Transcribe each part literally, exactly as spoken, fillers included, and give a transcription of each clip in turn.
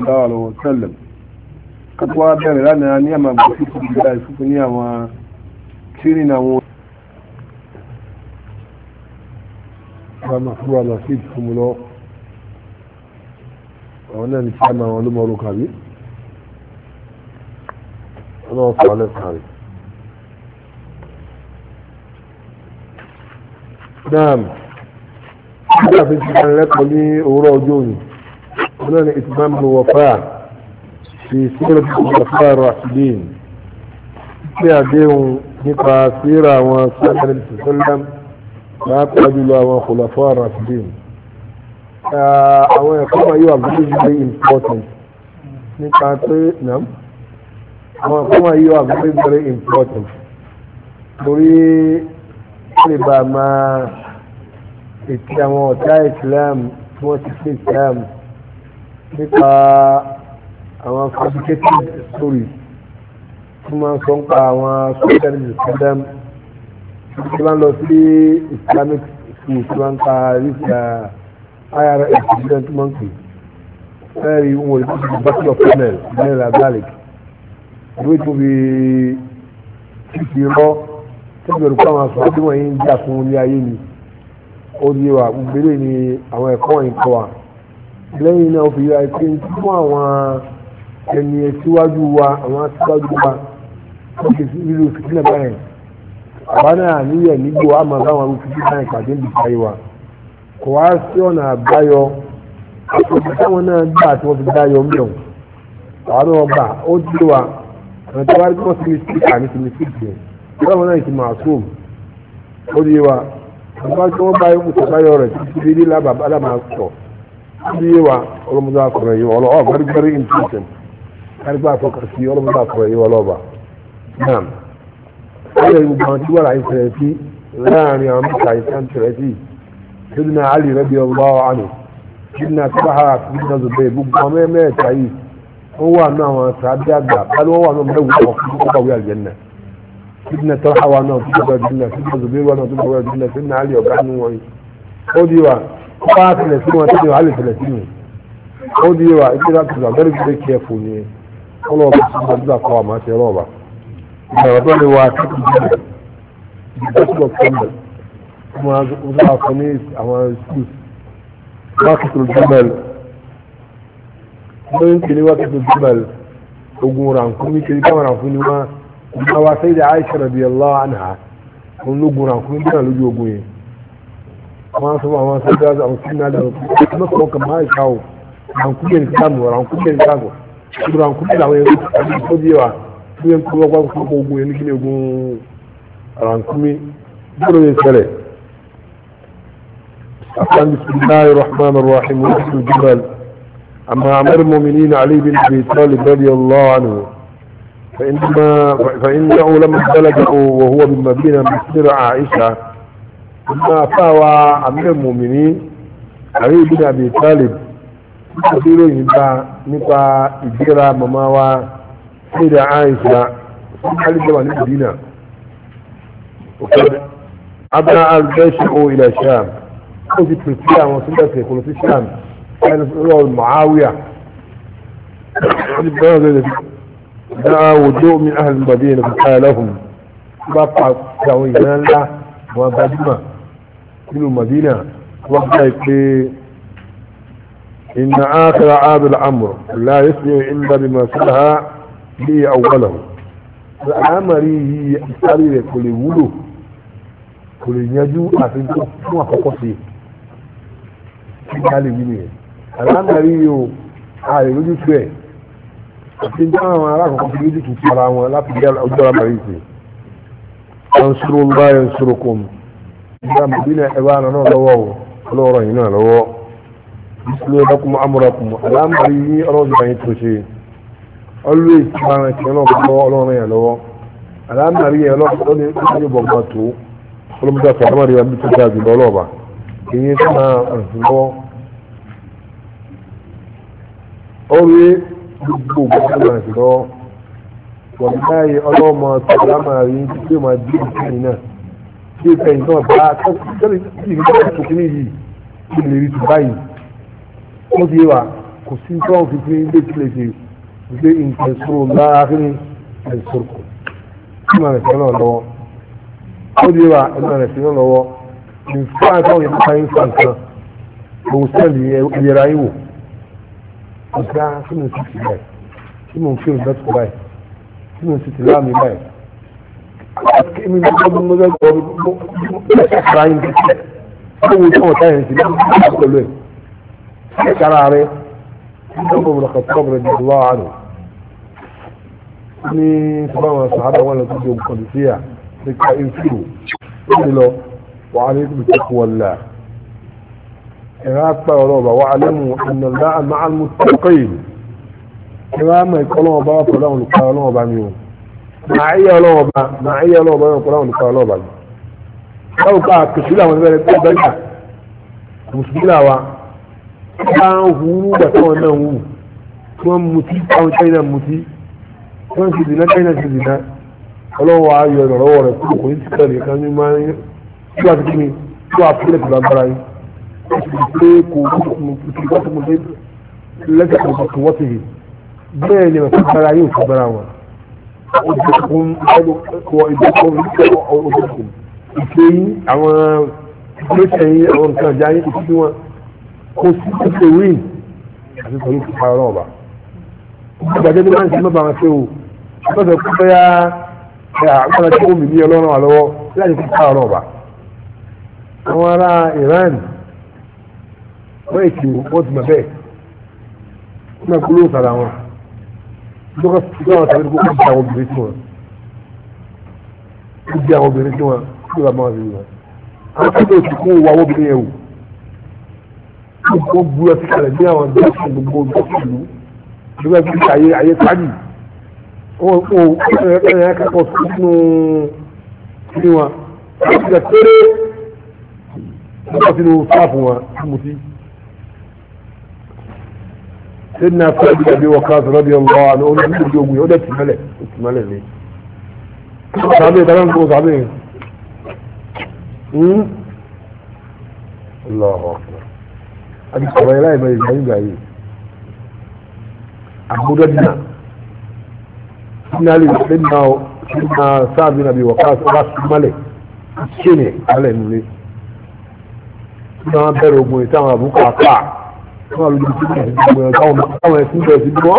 الله عليه وسلم قطوة بير لنا نعمة بسيطة بالله سوف نعمة كثيرنا ومحبوع نصيبكم الله وانا نتعلم معلومة ركابي انا وصل على الحالي نعم هذا في سبحان لك ولي وراجوني هنا اتمام الوفاء في سورة الخلفاء الراشدين في عديهم نقا سيرة وسنة النبي صلى الله عليه وسلم رجل وخلفاء الراشدين àwọn ẹ̀kọ́ wọ̀nyí wà very very important nípa pé nam àwọn ẹ̀kọ́ wọ̀nyí wà very very important torí lè bá máa ètí àwọn ọ̀tá Islam tí wọ́n ti fi Islam nípa àwọn fabricated stories tí wọ́n sọ ń pa àwọn social Islam tí wọ́n lọ sí Islamic school tí wọ́n ń pa ríṣà I R S president monkey very well the battle of Camel General Gallic which will be fifty raw tẹ́lẹ̀ rẹ̀ kọ́ àwọn aṣọ àti wọ́n yìí ń jà fún ilé ayé ni ó di wa gbogbo ní àwọn ẹ̀kọ́ wọ̀nyí kọ́ wa lẹ́yìn náà ó fi yára pé fún àwọn ẹni síwájú wa àwọn síwájú wa ó ti fi lílo fìtílẹ̀ báyìí àbá náà níyẹ̀ nígbò àmọ́ báwọn arúgbó fìtílẹ̀ báyìí pàdé ń bì káyé wa kò wá sí ọ̀nà àbáyọ àtòkè táwọn náà gbà tí wọ́n fi dáyọ mìíràn àwọn náà gbà ó dúró wa àwọn tó wá rí wọ́n ti ní síkà ní ti ní síkì yẹn ìjọba náà ti máa sóòm ó di wa àwọn tí wọ́n bá yọ kùtù báyọ rẹ̀ títí bí ní lábàbá aláma sọ ó di wa ọlọ́mọdé àkọrọ̀ yìí wọ́n lọ́wọ́ very very important kárígbà àfọkà sí ọlọ́mọdé àkọrọ̀ yìí wọ́n lọ́ba náà ó yẹ gbogbo àwọn tí wọ́n rà ìfẹ̀rẹ̀ sí láàrin àwọn mẹ́ta ìfẹ̀rẹ̀ tẹ̀rẹ̀ sí سيدنا علي رضي الله عنه سيدنا طلحة سيدنا زبير بقى ما ما تعيش هو انه سعد جدا قال هو انه مدوي وقوي الجنه سيدنا طلحة وانه في الجنه سيدنا زبير وانه في الجنه سيدنا علي وكانوا وديوا قاتل سيدنا تدي علي ثلاثين وديوا اذا كذا درج كيفوني والله بس ده قامه شرابه ده واحد بس ما وضع قميص او سوس وقت الجمل ما يمكن وقت الجمل وقوران كمي كده كمان عفوني ما ما سيدة عائشة رضي الله عنها ونلو قوران كمي كده لجو قوي ما سمع ما سيدة او سيدنا له ما سمع كما يشاو عن كل الكلام وران كل الكلام قوران كمي لو يقول صديوا يمكن كل وقت كل قوي يمكن يقول ران كمي دورو يسأله بسم الله الرحمن الرحيم وقت الجبل أما أمر المؤمنين علي بن أبي طالب رضي الله عنه فإنما فإنه لما بلغ وهو بالمدينة بسر عائشة لما فاوى أمر المؤمنين علي بن أبي طالب يقولوا نبا نبا إجرا مماوى سيدة عائشة علي بن المدينة وقد أبنى الجيش إلى الشام ó ti pèsè àwọn sílẹ̀sì kò lọ sí Sham ẹni lọ Muawiya wọ́n ti bẹ̀rẹ̀ lẹ́lẹ́ dáa wòjó mi ahàlì Madina kò káyà lẹ́hùn tí bá pa àwọn ìgbẹ́ ńlá àwọn gbajúmọ̀ nínú Madina wọ́n gbá pé inna akhira abul amr la yasmi illa bima salaha bi awwalahu al'amari yìí ìsáré rẹ̀ kò lè wúlò kò lè yanjú àfi fún àkọ́kọ́ sí ìgbàlè yìí nìyẹn aláǹdarí yóò ààrẹ lójú tó ẹ̀ àti ní àwọn alákọ̀ọ́kọ́ fi lójú tó para wọn láti jẹ́ ọjọ́ àmàrí sí yansurullah yansurukum ìgbà Madina ẹ̀bá náà lọ́wọ́ ọlọ́rọ̀ yìí náà lọ́wọ́ ìsìlẹ̀ lakum amrakum aláǹdarí yìí ọlọ́rọ̀ yìí tó ṣe always máa ń ṣe ọlọ́rọ̀ yẹn lọ́wọ́ aláǹdarí yẹn ọlọ́rọ̀ yẹn bọ̀ tó ọlọ́mọdé àfọ̀dọ́mọdé wa bí tó dáa jùlọ ọlọ́ọ̀bà èyí tó máa rìn lọ́wọ́ orí gbogbo gbogbo máa rìn lọ́wọ́ wọ́n láyé ọlọ́mọ tó lámà rí tí ó máa dé ìkíni náà tí ó fẹ̀yìn náà bá tẹ́lẹ̀ tí ìgbà tó kí ní yìí tí lè rí tó báyìí ó ti yé wa kò sí tó ń fi fi ilé tilẹ̀ ṣe gbé nǹkan sọ̀rọ̀ láàárín ẹ̀sọ̀rọ̀ kí máa rẹ̀ sí náà lọ́wọ́ ó di wa ẹ̀ máa rẹ̀ sí náà lọ́wọ́ nǹkan àtàwọn yẹn ká yín fa nǹkan òun sẹ́ẹ̀lì ẹ̀yẹra yín wò ọ̀gá kí mo sì ti báyìí kí mo fi òun bẹ́ẹ̀ báyìí kí mo sì ti láàmì báyìí kí mi gbọ́ bí mo bẹ́ẹ̀ gbọ́ bí mo bẹ́ẹ̀ kára yín kẹ́kẹ́ kí mo tọ́ ọ̀tá yẹn sí ní ìlú pẹ̀lú ẹ̀ kí kára rẹ̀ kí mo bọ̀ kàtọ́ bẹ̀rẹ̀ di ìlú àánú ní sábà wọn sàádà wọn lọ sí ìjọba kọ̀dùsíyà ní ká ìfúrò ó ní lọ wàhálà ètò ìtẹ́kùn wọlé إراقة ولوبة واعلموا أن الله مع المتقين إراقة يقولون بابا فلان لقاء لوبة ميون معية لوبة معية لوبة يقولون لقاء لوبة لو قاعد كسيلة من ذلك تبقى مسبيلة وا كان هو بطوان نهو كان متي كان كينا متي كان سيدنا كينا سيدنا ولو وعي يدرور كل كل سكري كان يما شو أتكلم شو أفكرك بالبراي لجأ بقوته بين ما تبرع يوتبرع وإدكم وإدكم وإدكم إكي أو كيسي أو كان جاي إكيوا كوسي كوين هذا طريق الحرابة بعدين ما أنت ما بعرفه بس كده يا أنا تقوم بيجي لونه على لا يكون الحرابة وراء إيران wọ́n èkì wọ́n ti mọ̀ bẹ́ẹ̀ wọ́n máa kúrò sára wọn lọ́kọ̀ tí wọ́n tàbí kó kí àwọn obìnrin tí wọ́n kí àwọn obìnrin tí wọ́n kí wọ́n máa rí wọn. àwọn tí wọ́n ti kó wọ àwọn obìnrin yẹn wò wọ́n bu ẹsẹ̀ kalẹ̀ ní àwọn dọ́kítà gbogbo dọ́kítà ìlú nígbà tí ayé ayé sáàdì wọ́n kó ẹ̀yẹ akẹ́kọ̀ọ́ sínú sí wọn wọ́n ti gbà tẹ́lẹ̀ wọ́n sínú sáàpù wọn mutí. سيدنا سعد بن ابي وقاص رضي الله عنه قال له يوم يقول لك ملك ملك ليه صحابي تمام هو صحابي امم الله اكبر ابي قبيله ما يجي جاي ابو دجنا سيدنا علي سيدنا سيدنا سعد بن ابي وقاص راس ملك كيني على الملك ما بيرو تاع ابو قعقاع wọ́n lójú tí wọ́n ti gbọ́ káwọn káwọn ẹ̀sìn bẹ̀rẹ̀ sí gbọ́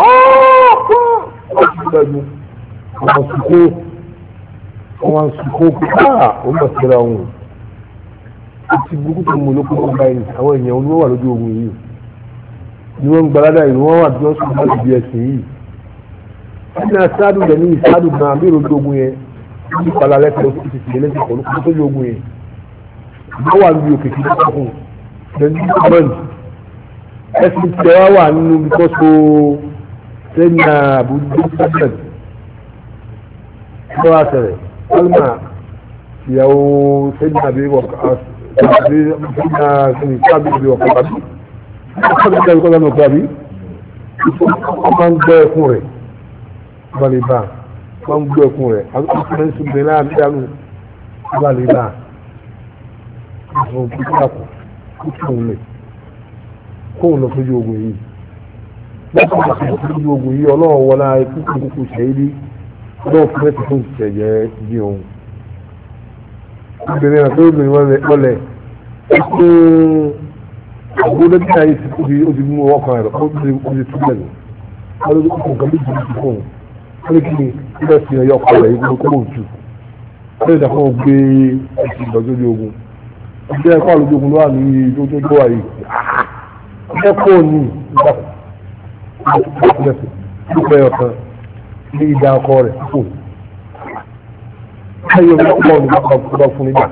ọ́ọ́ àwọn sùkó àwọn sùkó káà ó mọ̀ síra wọn ti burúkú tó mú olókùn tó ń báyìí àwọn èèyàn olówó wà lójú ogun yìí ni wọ́n ń gbalada yìí wọ́n wà tí wọ́n sùn láti di ẹ̀sìn yìí ẹ̀sìn àṣáàdù rẹ̀ ní ìṣáàdù náà bí ìròjú ogun yẹn ní ìpàlà lẹ́sẹ̀ ó ti ti lẹ́sẹ̀ pọ̀ olókùn tó lójú ogun yẹn wọ́n wà níbi òkè kí ẹsìn tí wọ́n wà nínú bíkọ́sọ sẹ́yìn àbújá sẹ́yìn tó wá sẹ̀rẹ̀ alma ìyàwó sẹ́yìn àbí wọ̀ká sẹ́yìn sẹ́yìn sábì àbí wọ̀ká tàbí sábì àbí wọ̀ká tàbí tàbí wọ́n máa ń gbọ́ ẹkún rẹ̀ balibá wọ́n ń gbọ́ ẹkún rẹ̀ àwọn ọkùnrin sùn bẹ̀rẹ̀ náà bí àánú balibá àwọn kíkọ́ àpò kíkọ́ òun lè kóun lọ sójú ogun yìí lọ́kọ̀ lọ sójú ogun yìí ọlọ́run wọlá ikú kúkú ṣẹ́yìí ọlọ́run fún ẹ̀sìn fún ìṣẹ̀jẹ̀ bí òun. obìnrin náà tó obìnrin wọlé ẹkún àgbóná bí ayé ti kúbi ó ti mú ọwọ́ kan rẹ̀ ó ti ó ti túbẹ̀ lọ wọ́n ló kún nǹkan méjì ti fún un wọ́n lè kí ni ilé fi ẹ̀yọ́ ọkọ rẹ̀ yìí kó bò jù wọ́n lè dàpọ̀ gbé ẹ̀sìn lọ sójú ogun ọjọ́ ẹ̀kọ́ àlójú ogun ló wà ní ìjọ tó tó wà yìí ẹ̀kọ́ ní ìgbàkúnlẹ̀sẹ̀ nípa ẹ̀ọ̀kan ní ìdá ọkọ rẹ̀ fò ayọ̀ ọkọ̀ ní ọba fún nígbà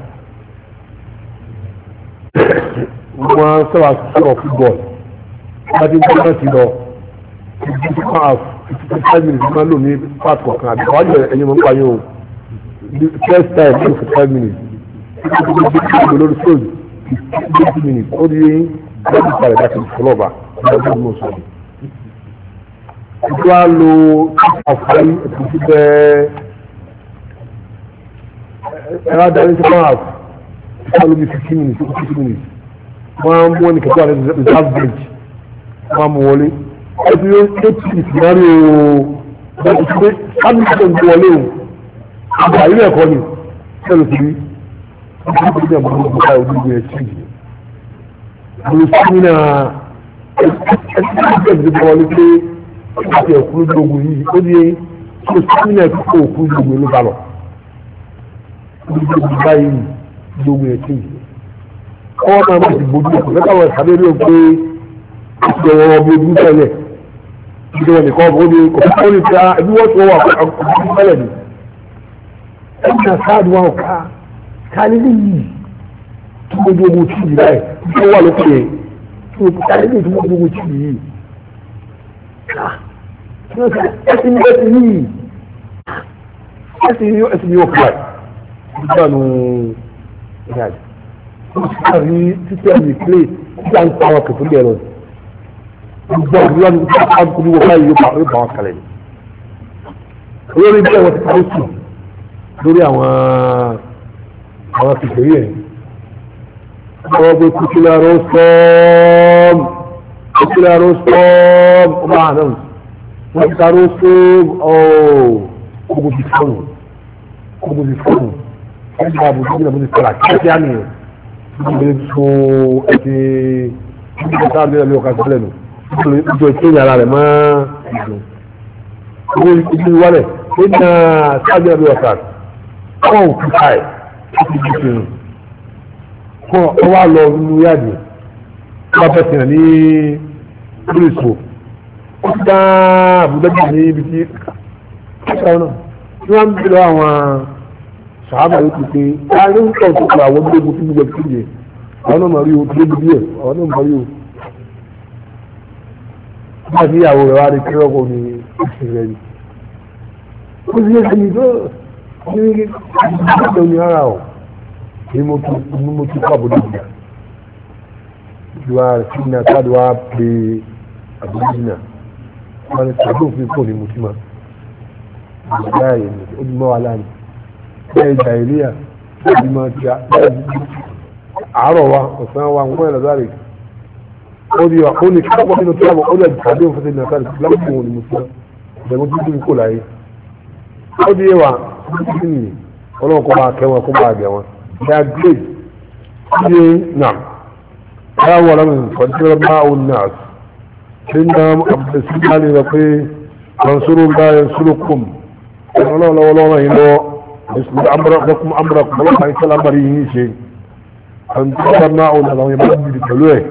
wọ́n sọ̀rọ̀ sọ̀rọ̀ fútbọ̀ọ̀lù láti ń tọ́lá sí lọ fifty five fifty five minutes máa lò ní part kọ̀ọ̀kan àbí wọ́n á jẹ́ ẹ̀yìn mọ́ nípa yóò first time ní fifty five minutes fifty lórí fóònù fifty minutes ó di yẹn láti parẹ́ láti fọlọ́ba lọ́dún ní oṣù yìí. ìjọ á lo àfáì ètùtù bẹ́ẹ̀ ẹ̀rọ adarí sí máa ìjọ ló bí fifteen minutes fifteen minutes wọ́n á mú ẹnì kẹ́kọ̀ọ́ àti reserve bench wọ́n á mú wọlé. ẹbí ó tó ti ìsìnárì ooo bẹ́ẹ̀ ti pé sábì tó ń wọlé o àgbà ilé ẹ̀kọ́ ni sẹ́lẹ̀ sí ní ìdílé ọmọ ọmọ ọmọ ọdún ìgbé ẹ̀sìn yìí mo sí ní ẹ̀sìn ìgbé wọlé pé ó ti ẹ̀kú lóògùn yìí ó di tó sí ní ẹ̀kú òkú lóògùn ló bá lọ lóògùn báyìí lóògùn ẹ̀sìn yìí ọwọ́ náà wọ́n ti bójú ẹ̀kọ́ lẹ́kàwọ̀ ìsàlẹ̀ ló pé ó ti ọwọ́ ọmọ ojú tẹ́lẹ̀ ìdíwọ̀ nìkan ọmọ ní kọ̀ọ̀kan ní ti ẹbí wọ́n ti wọ́n wà ọkùnrin tẹ́lẹ̀ ni ẹ̀yìn àsáàdù wọn ká kálílì yìí tí mo di ogun tìyí láì tí ó wà lókè yẹn tí mo kálílì tí mo di ogun tìyí yìí ẹ̀sìn ẹ̀sìn yìí ẹ̀sìn yìí ẹ̀sìn yìí ọ̀pọ̀ ẹ̀ nígbà nù ìyáàdì wọ́n ti ká rí títí ẹ̀mí plé tí a ń pa wọn kẹfún bẹ́ẹ̀ lọ gbogbo àdúrà ní kí a kúrú wọn báyìí yóò bá wọn kalẹ̀ ni olórí bẹ́ẹ̀ wọ́n ti parí sùn lórí àwọn àwọn kìkìrí ẹ̀ wọ́n gbé kúkìlá rọ́sọ́ọ̀m kúkìlá rọ́sọ́ọ̀m ọba àná wọ́n ti ká rọ́sọ́ọ̀m ọ̀ọ́ gbogbo ti fọ́nù gbogbo ti fọ́nù wọ́n ti ká àbùkù nígbà tó ti fọ́nù àti ẹ̀kẹ́ àmì rẹ̀ wọ́n ti so ẹ̀kẹ́ nígbà tá a lé ẹ̀lẹ́ ọ̀ka sílẹ̀ nù nígbà tó ń yàrá rẹ̀ mọ́ ìlú owó ìlú wálẹ̀ nígbà sáájú ẹ̀lẹ́ ọ̀ka kọ́ òkú káì ó ti di fèrè kọ́ ọ wá lọ nínú yáàdì wọ́n bẹ̀ sìn ní pírísò ó ti dá àbúdájú ní ibi tí kíkà náà tí wọ́n ń bí lọ àwọn sàábà yóò ti pé káàrí ń tọ̀ tó pa àwọn gbogbo tí gbogbo tí yẹ àwọn náà máa rí o tó débi díẹ̀ àwọn náà máa rí o nígbà tí ìyàwó rẹ̀ wá rí kí ọkọ̀ ní ìsìn rẹ̀ yìí ó sì yẹ kí tó ní ìgbàgbọ́ ní ara ọ̀ ní mo tún kọ́ àbúrò ìgbà ìwà rẹ̀ sí ní àtàdé wa pé àbúrò ìgbà wọn ni tàbí òfin kò ní mo ti máa ìgbà yẹn ó ti mọ́ wa láàyè bẹ́ẹ̀ ìjà ìlíyà láti máa ti àárọ̀ wa ọ̀sán wa wọ́n ẹ̀rọ sáré ó di ó ní kápọ̀ nínú tí wọ́n ó lè tàbí òfin ní àtàrí lápò òní mùsùlùmí ìbẹ̀rù tó dùn kò láyé ó di ẹwà ní ní ọlọ́run kó máa kẹwọn kó máa gẹ̀ wọn they are great ó di nà káwọn ọlọ́run fọ́tíwọ́n máa ń nà ṣe ń dá àbùsí máa lè rọ pé wọn sọ̀rọ̀ bá yẹn sọ̀rọ̀ kùm ọlọ́run lọ́wọ́lọ́wọ́ yìí lọ لكم أمركم الله عليه السلام مريه شيء أن تقرناؤنا لو يمد بكلوه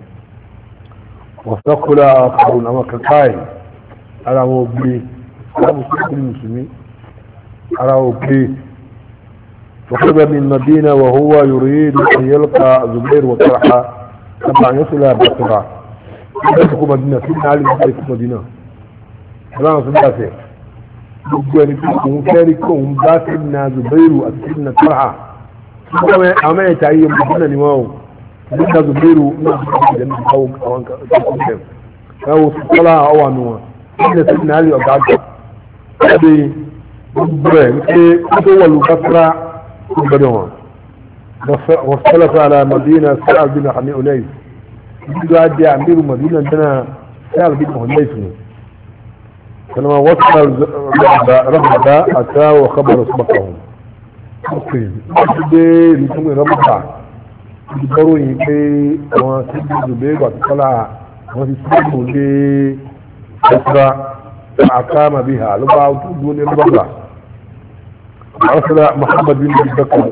وثقل آخرون أما كالقائل على موبلي على مسلم المسلمين على موبلي فخذ من المدينة وهو يريد أن يلقى زبير وطرحة طبعا يصل بسرعة يدخل مدينة سيدنا علي يدخل مدينة سلام سلاسة gbogbo ẹni tí òun fẹ́rí kó òun bá sínú Zubairu àti sínú Talha àwọn ẹ̀ta yìí mọ̀sánà ni wọ́n o sínú Zubairu náà ti kọ́ ìdẹ́nu ìkáwó àwọn kọ́kọ́ ẹ̀wọ̀ Talha ọwà nù wọn sínú sínú Ali ọ̀gá àgbà ẹ̀dẹ̀ gbogbo ẹ̀ wípé ó tó wọ̀lú Basra gbọdọ̀ wọn wọ́n fẹ́lẹ̀ fẹ́ ara Madina Sa'ad bin Abi Unais ìdíjọ́ adé àmírù Madina dáná Sa'ad bin Unais ni فلما وصل ربع أتى وخبر اسمكهم ممكن دي لتم ربع يقولوا يبي وما سيد زبير وطلع وما سيد دي أسرع أقام بها لبعض دون الربع أرسل محمد بن بكر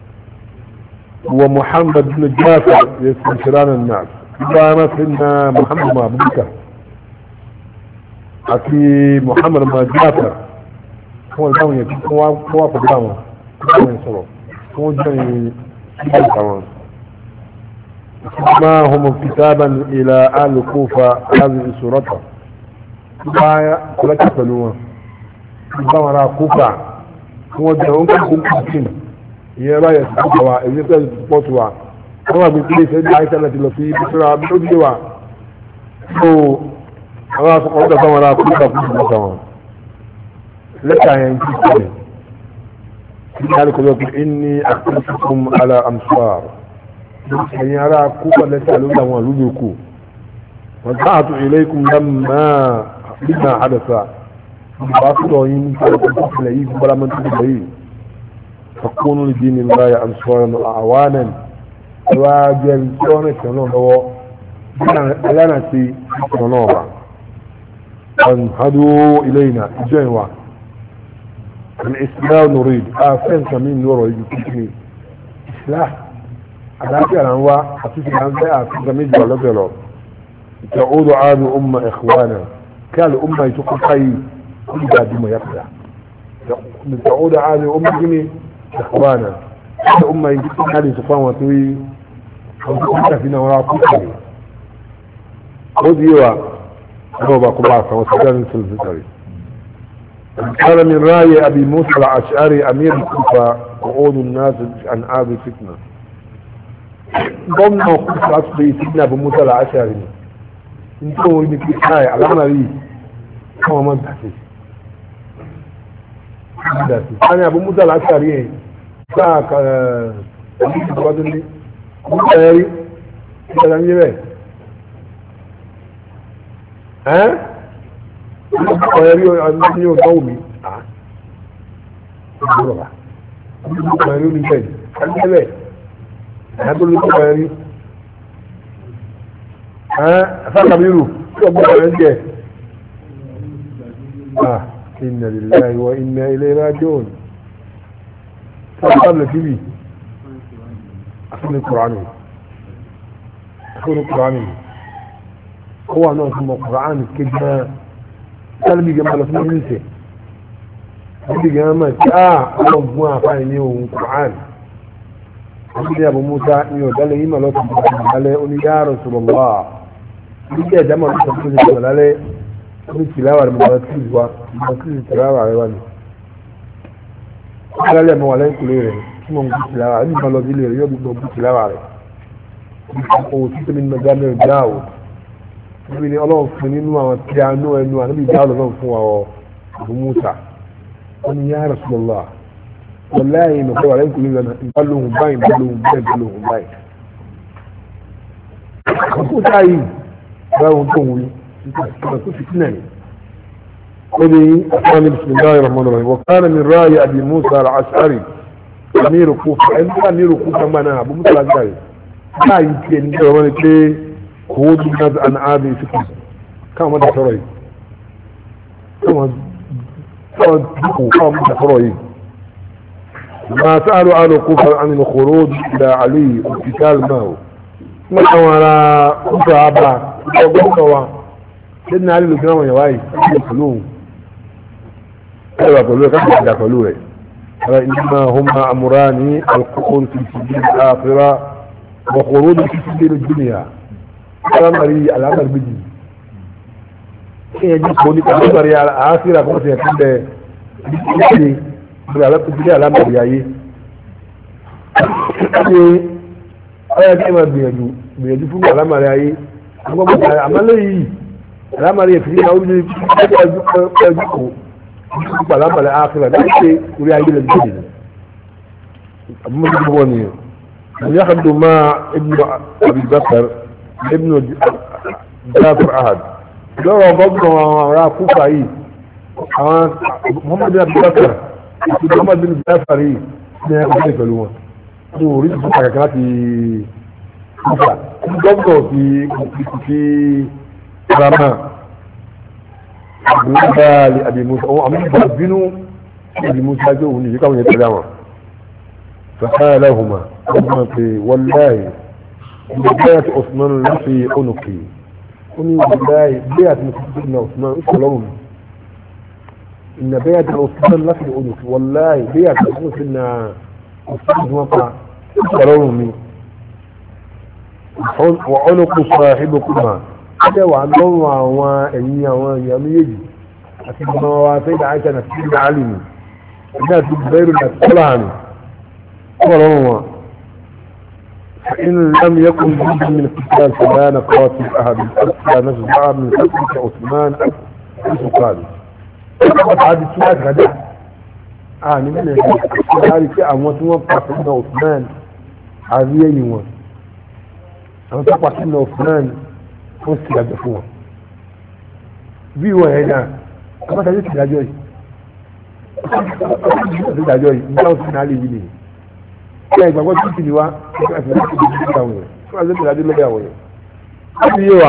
ومحمد بن جعفر يستنشران الناس إذا سيدنا محمد ما بكر àti Muhammad Majafar wọ́n dáwọn yẹn kí wọ́n wá pẹ̀lú àwọn wọ́n yẹn sọ̀rọ̀ wọ́n jẹ́ ìgbà àwọn ma hum kitaban ila al-Kufa hadhihi surata bá kọlẹ́kì pẹ̀lú wọn bá wọn ra Kufa wọ́n jẹ́ òun kí kún kún ìyẹn bá yẹ sí kúkọ wa èyí pẹ̀lú pọ̀tù wa wọ́n wà bí kílé ìfẹ́ ní àìsàn láti lọ sí Bísírà bí ó dé wa àwọn asọ̀kọ̀ ọ̀dọ̀ bá wọn ra kúrò kúrò lọ́sọ̀ wọn lẹ́tà yẹn kí sẹ́lẹ̀ ní alùkọ̀lọ́ pé ní àkíyèsíkún ala amsar ẹ̀yìn ara kúkọ̀ lẹ́tà lórí àwọn àlúgbò kù وجعت إليكم لما لما حدث باطلين تلقين ولا من تلقين فكونوا لدين الله أنصارا وأعوانا واجل سونة كنون هو لنا في كنون فانهدوا إلينا جنوة الإسلام نريد آفين كمين نور يجب إسلام أداك الأنواع أتوسي الأنواع آفين كمين جوالة جلو تعود عاد أمة إخوانا كان الأمة يتقل خي كل دادما يقضى تعود عاد أمة جميع إخوانا كان الأمة يتقل خي سفان وطوي وتقل فينا وراء كل خذ هو بقول الله وسلم في الفطر. كان من رأي أبي موسى الأشعري أمير الكوفة قعود الناس عن آب الفتنة. ضمن وقوف أصلي سيدنا أبو موسى الأشعري. انتو اللي في حاجة على عملي هو ما بحثي. أنا أبو موسى الأشعري ساك أمير الكوفة لي موسى يري كده نجيبه. ها ويريو أنني قومي بربع ويريو من شيء خلي بالك هذول اللي ويريو ها فقط بيرو شو بقول عندي اه إنا لله وإنا إليه راجعون فقال لك بي أخذ القرآن أخذ القرآن هو نوع ثم القرآن كده قلبي جمال اسمه نسي قلبي جمال اه الله فايني القرآن قلبي يا ابو موسى يقول لي ما لو تقول عليه يا رسول الله قلبي يا جمال تقول عليه قلبي تلاوة المباركين ومباركين تلاوة عليه قال لي ما عليه كل ثم مبارك تلاوة عندي ما لو دي لي يوم مبارك تلاوة عليه وتيت من مجامع داود níbi ni ọlọ́run fún nínú àwọn tí a nú ẹnu àníbi ìjà ọlọ́run fún àwọn Abu Musa wọn ni ya Rasulullah wallahi nìkan wà lẹ́yìn kùnú lọ́nà ìbálòhùn báyìí ìbálòhùn báyìí ìbálòhùn báyìí. àkókò táyì báwọn tó wù nípa tó fi tínà ní. ó ní àfọwọ́n bismillahir rahmanir rahim wa kana min ra'yi Abi Musa al-Ash'ari amir Kufa ẹni tí amir Kufa máa náà Abu Musa al-Ash'ari báyìí tiẹ̀ ní ìjọba wọn ni pé خذ الناس عن عادي فكرة كما مدى شرعي كما مدى شرعي ما سألوا عن الكفر عن الخروج إلى علي والقتال معه ما كوانا كفر عبا كفر سيدنا علي لكنا من يواي يقولون كيف يقولون كيف يقولون فإنما هما أمراني القول في سبيل الآخرة وخروج في سبيل الدنيا alamari alamari biji kéèyàn jí kò ní alamari àásìrà kò sí ẹ̀kú bẹ ìdíje ìdílé alamari ayé ṣe ọyọ kí ẹ máa gbìyànjú gbìyànjú fún alamari ayé agbọ́gbọ́ àmàlẹ́ yìí alamari ẹ̀fìdí náà ó ní ẹgbẹ́ ẹjú kò nípa alamari àásìrà láti ṣe orí ayé lè dìde àbúmọ́jú bọ́ ni ìyáhàdù máa ibnu Abi Bakr ابن جعفر أحد لو قبضنا وراء كوفة محمد بن عبد البكر محمد بن جعفر اثنين كيف لون نوري فتح كانت كوفة قبضوا في في رماء بالنسبة لأبي موسى هو عمل بنو أبي موسى جو نجي كم يتلامى فقال لهما والله بيعت عثمان في عنقي قولي والله بيعت سيدنا عثمان اسلام ان بيعت عثمان في عنقي والله بيعت سيدنا عثمان وقع اسلام وعنق صاحبكما هذا وعنده وانيا وانيا يجي أكيد ما سيد عائشة نفسي علم الناس بغير الناس طلعني قالوا فإن لم يكن جزء من القتال فلا نقاتل أحد حتى نجمع من حسنك عثمان حيث قال فقط عاد السؤال غدا آه من السؤال في أموات وقع سيدنا عثمان عزيزي وان أنا تقع سيدنا عثمان wọ́n sì dájọ́ fún wọn bí wọ́n yẹn náà àbáta yóò sì dájọ́ yìí wọ́n sì dájọ́ yìí nígbà wọ́n sì náà lè yí nìyí kí ẹ ìgbàgbọ́ tó ti ní wa nígbà tí wọ́n ti di ìdílé àwọn yẹn fún àti ìdájọ́ lọ́dọ̀ àwọn yẹn wọ́n ti yé wa.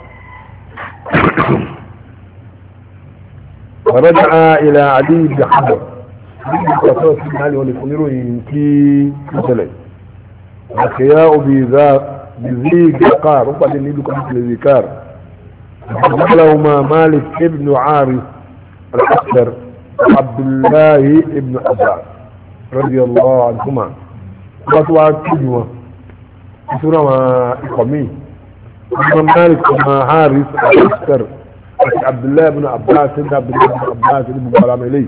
فرجع إلى عدي بن حجر قصص مالي ولكنيرو في مثلا الخياء بذا بذي ذكار وقد نيدو كمثل ذكار لهما مالك ابن عارف الأكثر عبد الله ابن عباس رضي الله عنهما وطوى كجوة سورة ما إقامي مالك وما عارف الأكثر عبد الله بن عباس ابن عبد الله بن عباس ابن كلام إليه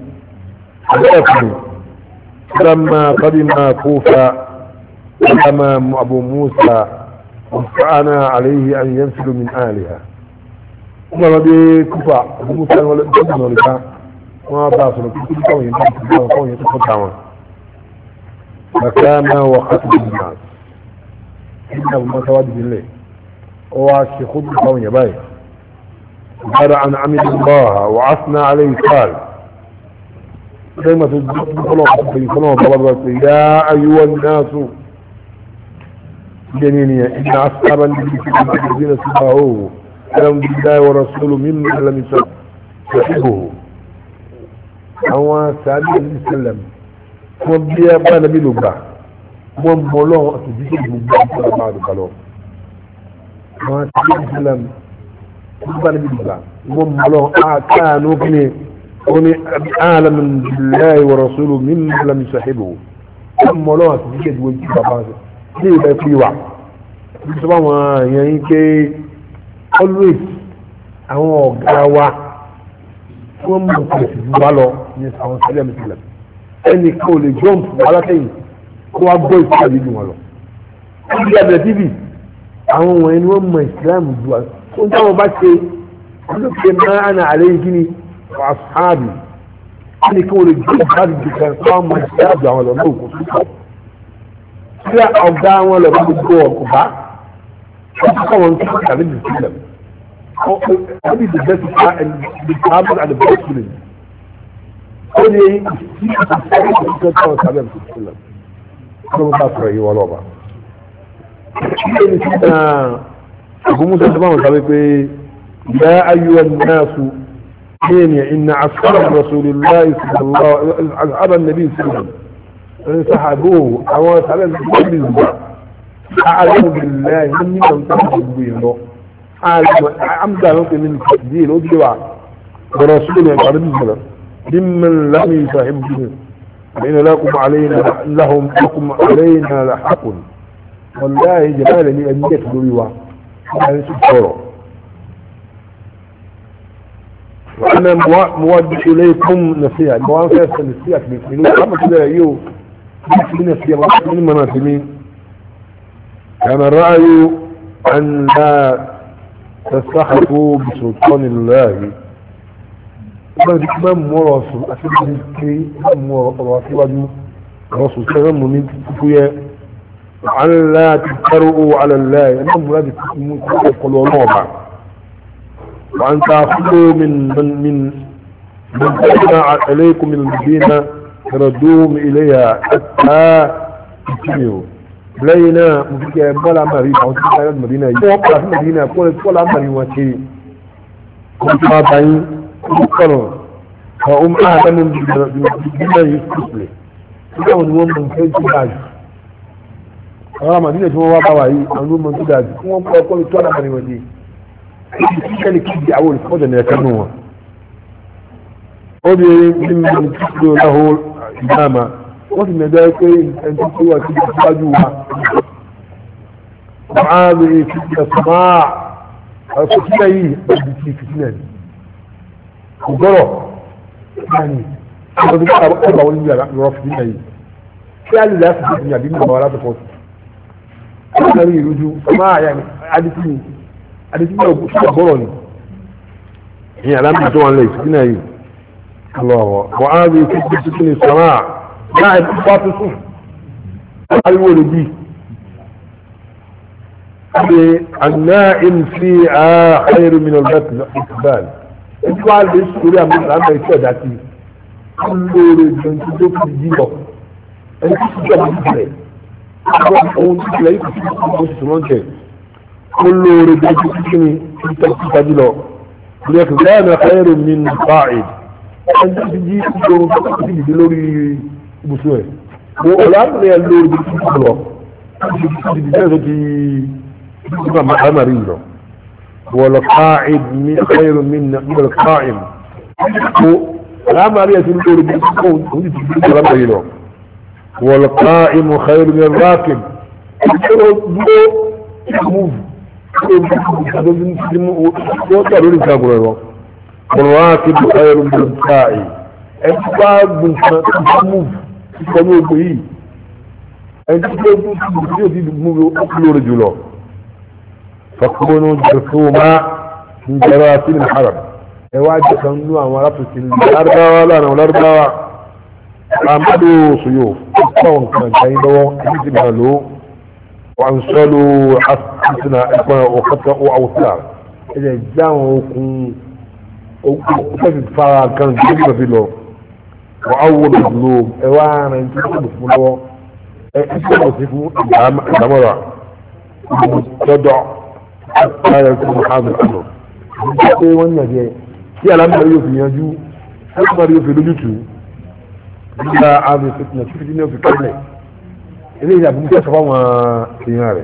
لما قدم كوفة أمام أبو موسى وفعنا عليه أن ينسل من آلها ثم بدي كوفة أبو موسى ولا ابن ولكا ما باصل كل قوي ينتهي قوي يتفتح فكان وقتل الناس إنه ما تواجد الله وعشي خذ قوي باي قال عن عمد الله وعثنى عليه قال كلمة الجنة يا أيها الناس جنينية إن أصحاب النبي الذين سبقوه كلام بالله ورسوله ممن لم يصحبه هو سعيد بن سلم وبيا بان بلغة ومولون أتجيك بلغة بعد قالوا ما سعيد بن سلم بان بلغة ومولون كانوا كني أعلم بالله ورسوله ممن لم يصحبه ومولون أتجيك بلغة بعد ní ilẹ̀ fi wà nítorí àwọn èèyàn yìí pé always àwọn ọ̀gá wa tí wọ́n mú nǹkan ìsìnkú wá lọ ní àwọn sílẹ̀ mìíràn ẹnì kan ò lè jump alátẹ̀yìn kó wá gbọ́ ìsìnkú àbí jù wọn lọ. wọ́n ti abẹ̀rẹ̀ tv àwọn wọ̀nyí ni wọ́n mọ ìsìlámù jù wá tó ń táwọn bá ṣe olóògbé máa àná àlẹ́ yìí kí ni wàhálì ẹnì kan ò lè jump láti jù kan kó wọ́n mọ ìsìlámù àwọn lọ lóòkù tó kọ̀. tí ọ̀gá wọn lọ bá gbogbo ọ̀gbá wọ́n ti kọ́ wọn kí wọ́n kàlẹ́ nìyí sílẹ̀ wọ́n bí the best car and the carbon and the best feeling ó ní ìsí ìsí ìsí tó wọn kàlẹ́ nìyí sílẹ̀ wọ́n bá sọ̀rọ̀ yìí wọ́n lọ́ba. ilé ní sí náà àbúmúsọ tó bá wọn sábẹ́ pé yá ayúwa náà su kéènì ìnà àṣàrà rasulillahi sallallahu alaihi nàbí sílẹ̀ صحابوه او سلام بالله اعلم بالله من من تحبونه اعلم عمدا من التقدير ودعاء ورسوله قريب منه ممن لم يصاحبه فإن لكم علينا لهم لكم علينا لحق والله جمال لي ان يكذبوا هذا سبحانه وانا مودع اليكم نصيحه موافقه النصيحه من كما كده يو من من المناسبين كان الرأي أن لا تستحقوا بسلطان الله هذا كمان مراسل أسد الكري مراسل رسول سلام من كفية وأن لا تفترؤوا على الله أنهم لا يقولوا نوبة وأن تأخذوا من من من من تجمع عليكم من المدينة ردوهم إليها حتى يتميوا لينا مفكا ولا مريض أو تقول المدينة يوقع في المدينة قولت ولا مريض وشيء كنت قاطعين قالوا فهم أعلم بما يسكسلي فقالوا نوم من كيف تداج أغرى مدينة هو واقعي نوم من تداج هم قولت ولا مريض وشيء كان كيف يعول فقدنا يكنوها قد ممن تسلو له إماما وفي ذلك أن تسوى تجواجوها وهذه فتنة صناع فتنة ايه بدي فتنة وضرب يعني أنا بقى أربع ولي يعرف فتنة ايه يعني لا فتنة بين الموارات الفوت أنا لي رجوع صناع يعني عادتني عادتني وبروني هي علامة جوان لي فتنة ايه الله وهذه فتنة فتنة الصناع لاعب باطل صف الولدي النائم فيها خير من الإقبال انتوا على السوريا من الأمر الشهداتي كل رجل تدوك الجيبه انتوا تجمع الجيبه كل رجل تدوك لكن كان خير من قاعد انت تجي تجي دلوري بسوي والامر يا اللوري بسوي تجي ما امرينه والقاعد من خير من من القائم الامر يا اللوري بسوي والقائم خير من الراكب والراكب خير من الساعي الباب من الموف يسموه به انت تقول رجله فكونوا جرثوما من جراثيم الحرب يواجه كانوا امارات الاربعه ولا انا الاربعه عملوا سيوف كون كان كاينو يجمعوا وانصلوا حسنا وقطعوا اوثار اذا جاءوا وكيف فara kan gbogbo fi lọ وعوض الظلوم ايوانا انتو بفلو انتو بسيفو الدمرة متضع حتى يكون حاضر الامر انتو وانا جاي في الامر يوفي ينجو الامر يوفي لجوتو لا هذه فتنة شوف الدنيا في كله إليه أبو مكاسب وما سيناري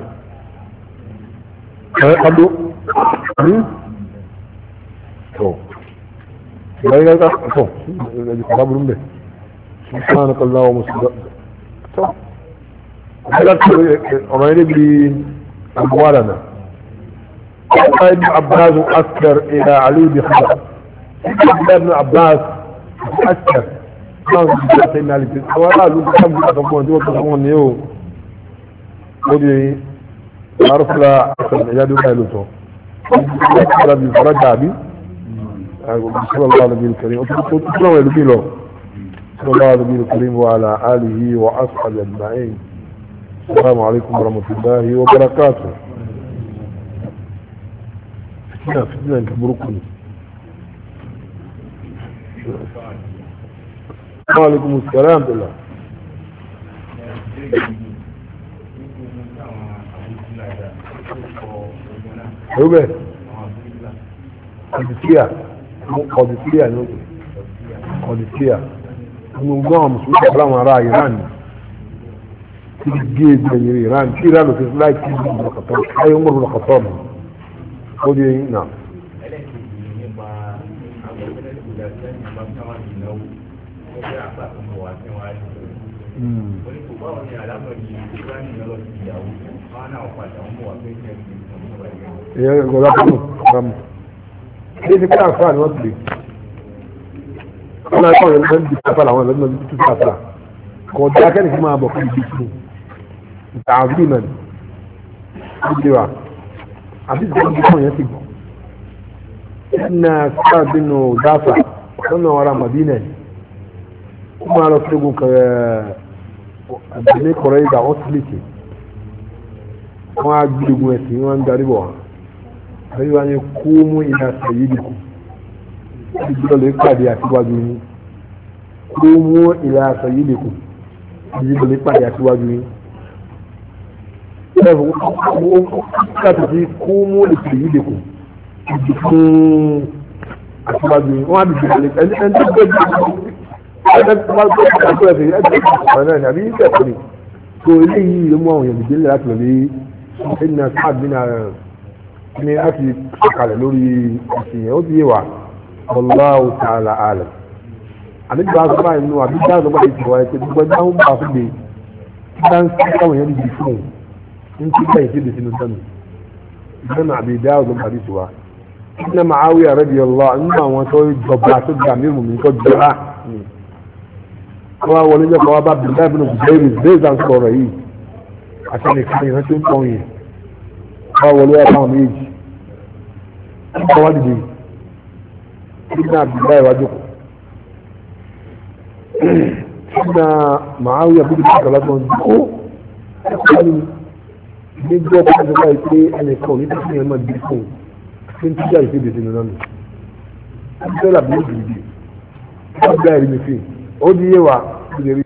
قبلوا أمين تو لا يلا تو قبلوا منه سبحانك الله ومسجد تو هذا أمين بأموالنا ابن عباس أسكر إلى علي بخبر ابن عباس أسكر سيدنا علي ولا لو كان بيقوم دي وكان نيو ودي عرف لا العياد قالوا تو بالفرج ابي صلى الله عليه الكريم صلى الله عليه الكريم وعلى اله واصحابه اجمعين السلام عليكم ورحمه الله وبركاته فتنه فتنه كبركم وعليكم السلام بالله Rúbẹ̀, Kọ̀dìsíà, Kọ̀dìsíà ní òkè, Kọ̀dìsíà, ní gbogbo àwọn Mùsùlùmí pẹ̀lú àwọn ará Iran tí gé ìgbẹ̀yìn Iran tí Iran òkè láì tí ìlú ìlọ́kọ̀tọ́, ayé ń gbọ́dọ̀ lọ́kọ̀tọ́ mọ̀, ó di ẹyin náà. ìyẹn ìgbọ̀lá fún un ní ti ká àfáà ni wọ́n ti lè wọ́n náà kọ́ ọ̀rẹ́ lọ́dún ti kápá làwọn ẹ̀lọ́dún ti tún kápá kò dé akẹ́ni fún máa bọ̀ fún ibi fún ìta àbí ìmọ̀ ní ìdílé wa àbí ìdílé ti fún yẹn ti gbọ́ ẹ̀nà sáà bínú dáfà lọ́nà ọ̀rá Madina ó máa lọ sí ogun kẹrẹ àbẹ̀lẹ̀ kọ̀rẹ́ ìgbà ọ́sílẹ̀tì wọ́n á gbé ogun ẹ̀sìn wọn ń darí bọ̀ wọn àbí wọn ni kó mú ìlà sàyídìkù ìjọba lè pàdé àtiwájú yín kó mú ìlà sàyídìkù ìjọba lè pàdé àtiwájú yín láti fi kó mú ìlà sàyídìkù ìjì fún àtiwájú yín wọ́n á bìbí ẹni ẹni tó gbé jù ẹni tó bá gbé jù ẹni tó ẹni tó ẹni àbí ìfẹ́ ni tó eléyìí ló mú àwọn èèyàn ìdílé láti lọ lé ẹni náà sáà bí náà ní láti sọ̀kalẹ̀ lórí ìsìnyẹ̀ ó ti yé wa wallahu ta'ala alam àdéjọba sọ́bà inú àbíjá sọ́bà ìtìwá ẹ̀ pé gbogbo ẹgbẹ́ ń bá fún mi kí bá ń sí káwọn èèyàn níbi fún un ń tí bẹ́ẹ̀ sí ìdísínú sẹ́nu ìgbẹ́nà àbíjá ọ̀gbọ́n àbí tiwa ní Muawiya radiyallahu nínú àwọn tó jọba tó gbà mí mú mi tó jọra wọ́n wọlé jẹ́ kọ́ wá bá bìlá ìbínú bẹ́ẹ̀rì bẹ́ẹ̀rì sọ̀rọ̀ yìí àti nìkan ìran tó ń pọ̀ yìí wọ́n wọlé wá báwọn méjì wọ́n wá dìde nígbà bìlá ìwájú kù nígbà Muawiya bí bìlá kàlá tó ń dúkó ẹ̀kọ́ ní nígbà tó ń bá yìí pé ẹnìkan ní tó yẹn máa di fún un tí ń tíjà ìpè bèsè nínú nù abdul abdul bìbì abdul ẹ̀rí mi fi ó di yé wa ó di rí.